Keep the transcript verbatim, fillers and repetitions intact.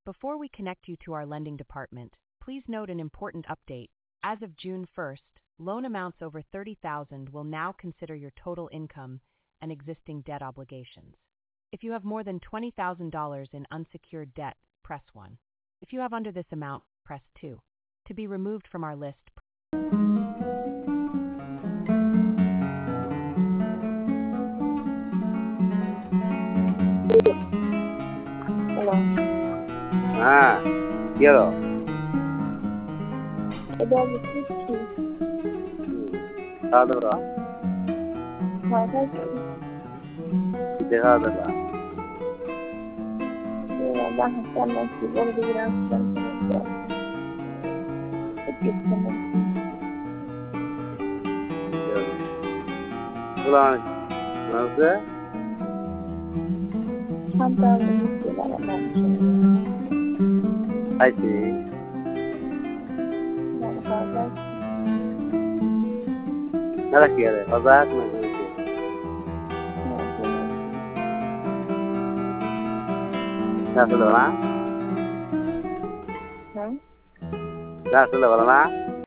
Before we connect you to our lending department, please note an important update. As of June first, loan amounts over thirty thousand dollars will now consider your total income and existing debt obligations. If you have more than twenty thousand dollars in unsecured debt, press one. If you have under this amount, press two. To be removed from our list, Hello. Ah, quiero. About the fifty. How do I? How much? How do I? Yeah, I have done my people to get out something. It gets someone. Long. Long sir? One thousand fifty dollars a month. I see. Not how much? Not here. How that much? That's the one. Huh? That's the one.